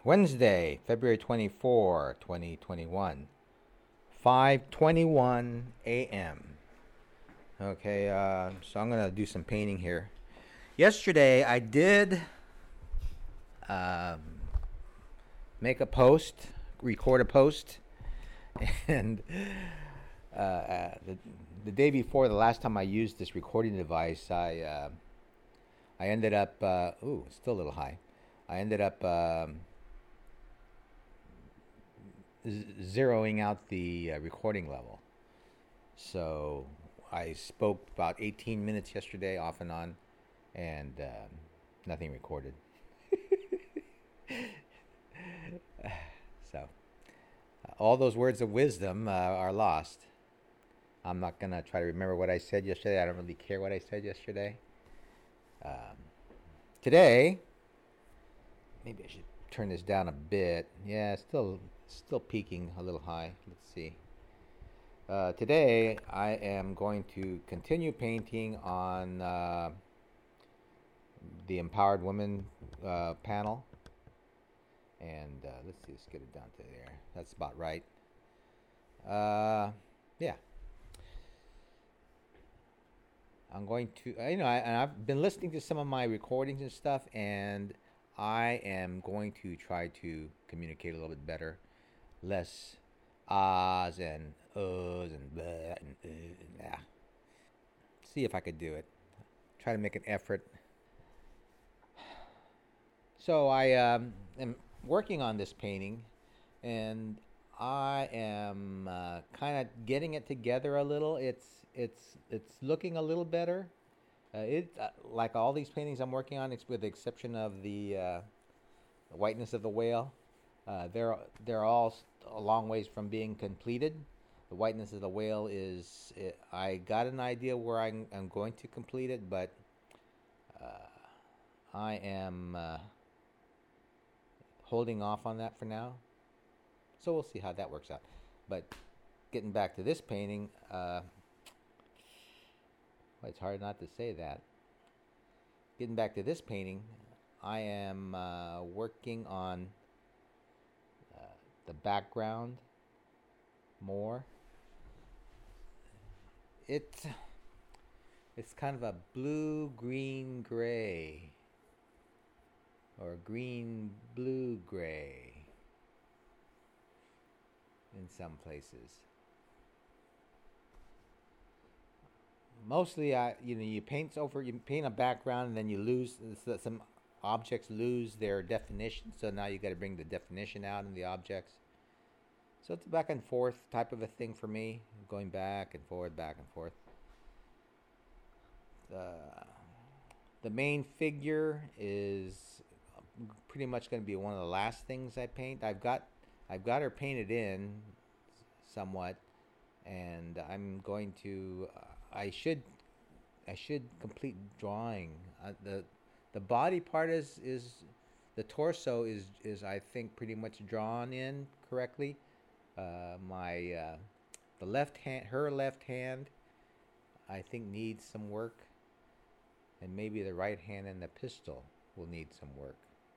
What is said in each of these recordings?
Wednesday, February 24, 2021, 5:21 a.m. Okay, so I'm gonna do some painting here. Yesterday, I did um, make a post, record a post, and the day before, the last time I used this recording device, I ended up. It's still a little high. I ended up zeroing out the recording level. So I spoke about 18 minutes yesterday, off and on, and nothing recorded. So all those words of wisdom are lost. I'm not going to try to remember what I said yesterday. I don't really care what I said yesterday. Um, Today, maybe I should turn this down a bit. Yeah, still peaking a little high. Let's see. Today, I am going to continue painting on the Empowered Women panel. And let's see, let's get it down to there. That's about right. Yeah. I'm going to, and I've been listening to some of my recordings and stuff, and I am going to try to communicate a little bit better, less ahs and uhs and blah and yeah. See if I could do it. Try to make an effort. So I am working on this painting, and I am kind of getting it together a little. It's looking a little better. It like all these paintings I'm working on, with the exception of the whiteness of the whale. They're all a long ways from being completed. The whiteness of the whale is I got an idea where I'm going to complete it, but I am holding off on that for now. So we'll see how that works out. But getting back to this painting, well, it's hard not to say that. Getting back to this painting, I am working on the background more. It's kind of a blue, green, gray, or green, blue, gray in some places. Mostly, you paint a background, and then you lose some objects lose their definition. So now you got to bring the definition out in the objects. So it's a back and forth type of a thing for me, going back and forth, back and forth. The main figure is pretty much going to be one of the last things I paint. I've got her painted in somewhat, and I'm going to. I should complete drawing. The body part is the torso is I think pretty much drawn in correctly. The left hand, her left hand, I think needs some work, and maybe the right hand and the pistol will need some work.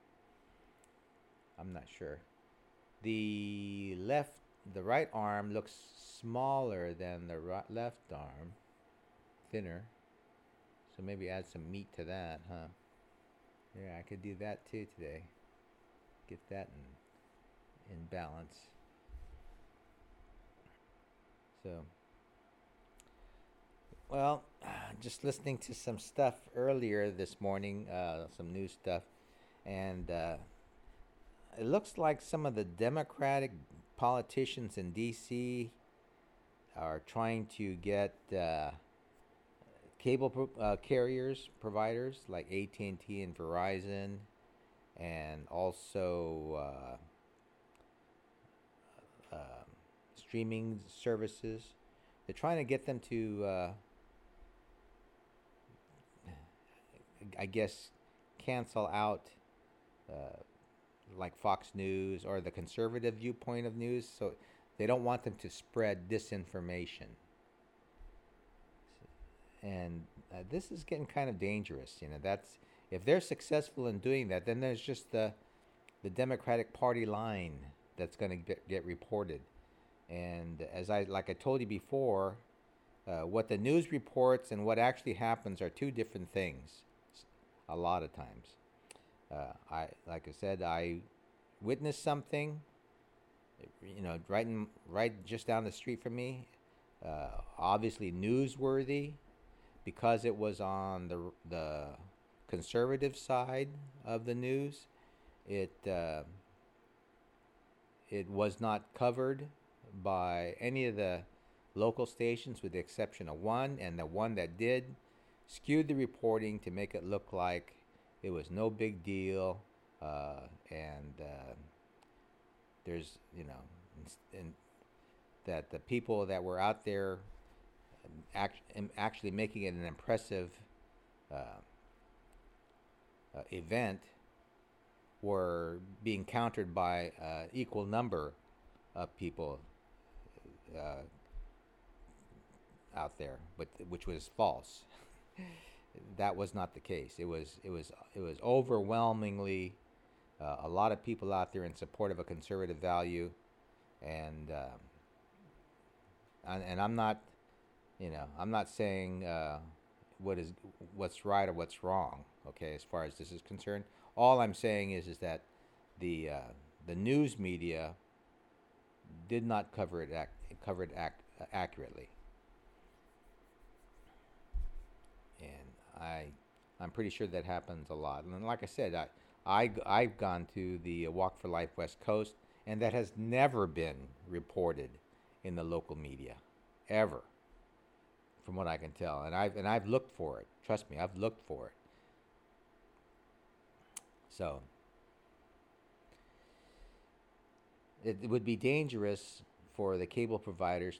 I'm not sure. The right arm looks smaller than the left arm, thinner. So maybe add some meat to that, huh? Yeah, I could do that too today. Get that in balance. So, well, just listening to some stuff earlier this morning, some new stuff, and it looks like some of the Democratic politicians in D.C. are trying to get cable carriers, providers like AT&T and Verizon, and also streaming services. They're trying to get them to, I guess, cancel out like Fox News or the conservative viewpoint of news. So they don't want them to spread disinformation. And this is getting kind of dangerous. That's if they're successful in doing that, then there's just the Democratic Party line that's going to get reported. And as I told you before, what the news reports and what actually happens are two different things. A lot of times, I like I said, I witnessed something, right just down the street from me. Obviously newsworthy because it was on the conservative side of the news. It it was not covered by any of the local stations with the exception of one, and the one that did skewed the reporting to make it look like it was no big deal, and there's and that the people that were out there actually making it an impressive uh, event were being countered by equal number of people uh, out there, but which was false. That was not the case. It was overwhelmingly a lot of people out there in support of a conservative value, and I'm not, I'm not saying what's right or what's wrong. Okay, as far as this is concerned, all I'm saying is that the news media did not cover it accurately, and I'm pretty sure that happens a lot. And like I said, I've gone to the Walk for Life West Coast, and that has never been reported in the local media, ever, from what I can tell. And I've looked for it. Trust me, I've looked for it. So it would be dangerous for the cable providers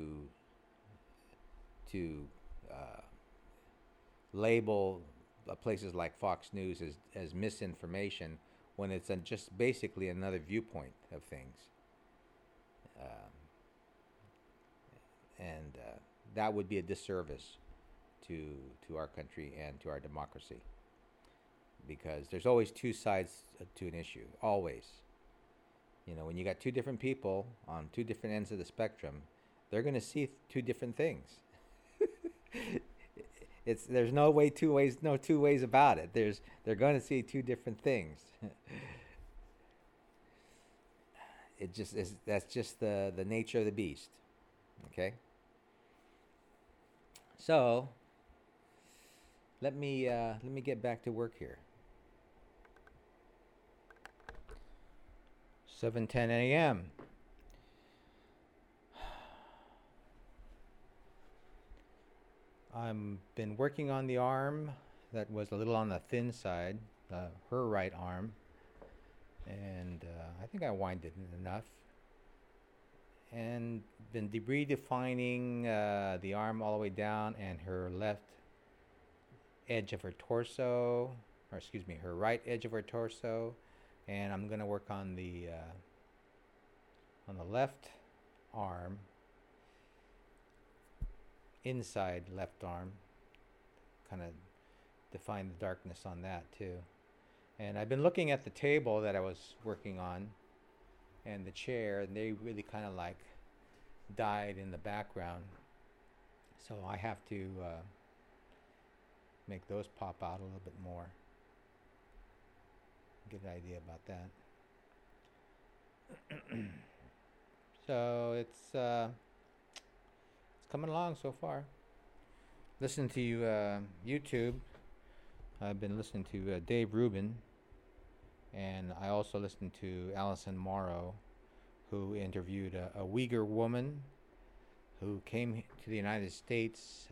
to uh, label places like Fox News as misinformation when it's just basically another viewpoint of things. Um, and that would be a disservice to our country and to our democracy, because there's always two sides to an issue. Always, when you got two different people on two different ends of the spectrum, they're going to see two different things. There's no two ways about it. They're going to see two different things. It just is. That's just the nature of the beast. Okay. So let me get back to work here. 7:10 a.m. I've been working on the arm that was a little on the thin side, her right arm, and I think I winded it enough. And been redefining the arm all the way down and her left edge of her torso, or excuse me, her right edge of her torso, and I'm gonna work on the left arm, inside left arm, kind of define the darkness on that too. And I've been looking at the table that I was working on and the chair, and they really kind of like died in the background. So I have to make those pop out a little bit more. Get an idea about that. So it's coming along so far. Listen to YouTube. I've been listening to Dave Rubin, and I also listened to Alison Morrow, who interviewed a Uyghur woman who came to the United States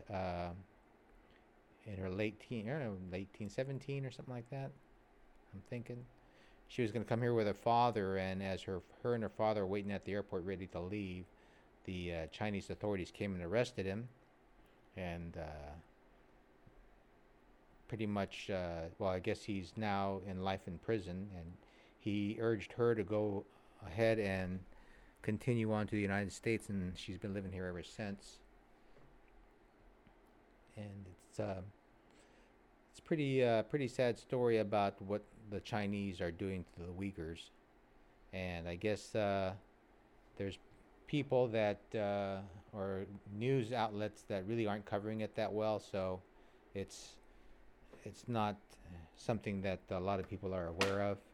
in her late 17 or something like that. I'm thinking she was going to come here with her father, and as her and her father were waiting at the airport ready to leave, the Chinese authorities came and arrested him, and pretty much, well, I guess he's now in life in prison, and he urged her to go ahead and continue on to the United States, and she's been living here ever since. And it's pretty sad story about what the Chinese are doing to the Uyghurs. And I guess there's people that or news outlets that really aren't covering it that well. So it's it's not something that a lot of people are aware of,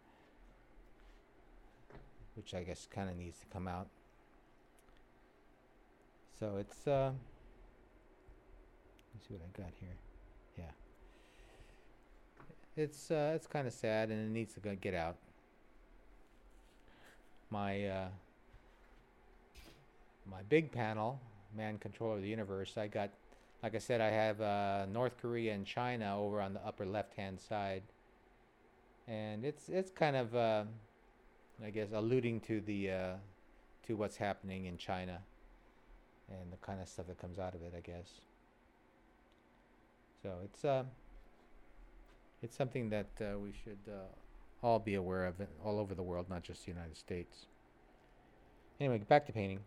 which I guess kind of needs to come out. So let's see what I got here. Yeah, it's kind of sad, and it needs to get out. My my big panel, Man Controller of the Universe. I got, like I said, I have North Korea and China over on the upper left-hand side, and it's kind of I guess alluding to the to what's happening in China and the kind of stuff that comes out of it, I guess. So it's something that we should all be aware of it, all over the world, not just the United States. Anyway, back to painting.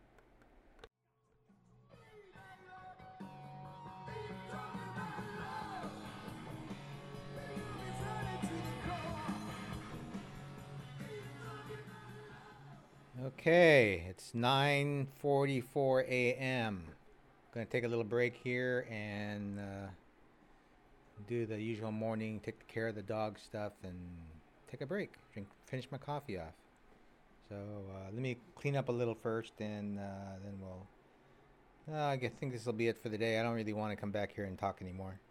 Okay, it's 9:44 a.m. Gonna take a little break here and do the usual morning, take care of the dog stuff, and take a break. Finish my coffee off. So let me clean up a little first, and then we'll. I think this will be it for the day. I don't really want to come back here and talk anymore.